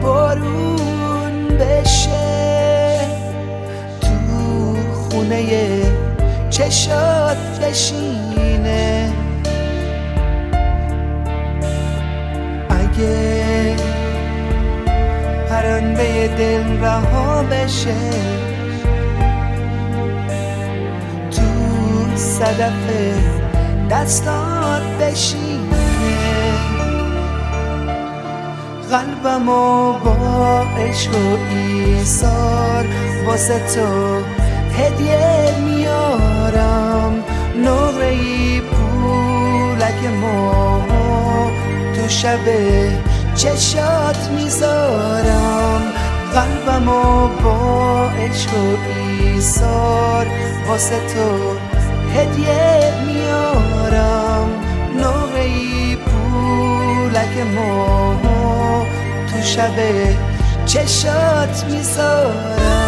بارون بشه، تو خونه چشات بشینه. اگه پرنده دل رها بشه، تو صدف دستات بشینه. قلبمو با عشق و ایثار واسه تو هدیه میارم، نقره‌ای پولک ماه تو شب چشات میذارم. قلبمو با عشق و ایثار واسه تو هدیه میارم، نقره‌ای پولک ماه تو شب چشات میذارم.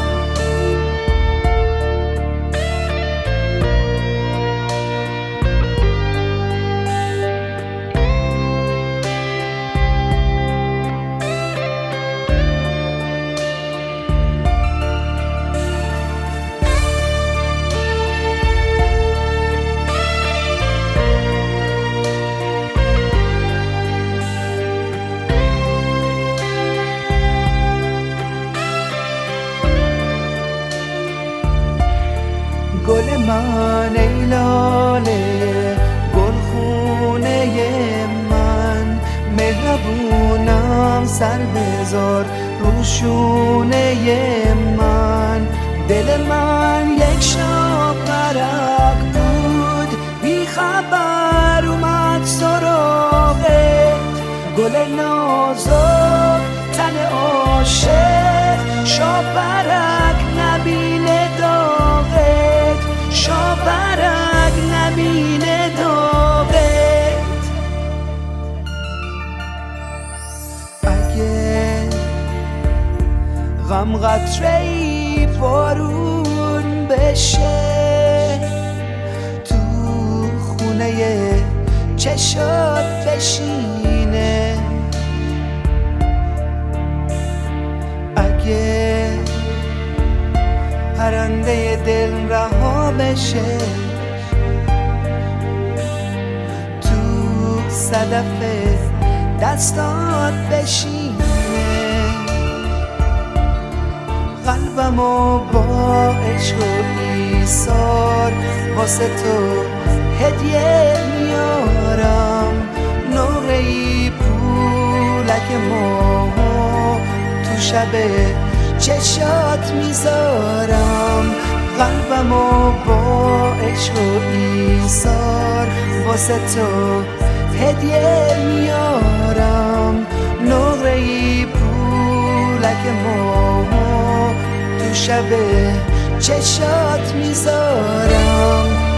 گل من ای لاله، گلخونه من، مهربونم سر بذار رو شونه من. دل من یک شب غرق بود، بی خبر اومد سراغت. گل نازک تن عاشق، شاپرک نبینه داغت، شاپرک نبینه داغت. اگه غم قطره‌ای بارون بشه، تو خونه چشات بشینه. اگه پرنده دل رها بشه، تو صدف دستات بشینه. قلبمو با عشق و ایثار واسه تو هدیه میارم، نقره‌ای پولک ماه تو شب چشات میذارم. قلبمو با عشق و ایثار واسه تو هدیه میارم، نقره‌ای پولک ماه تو شب چشات میذارم.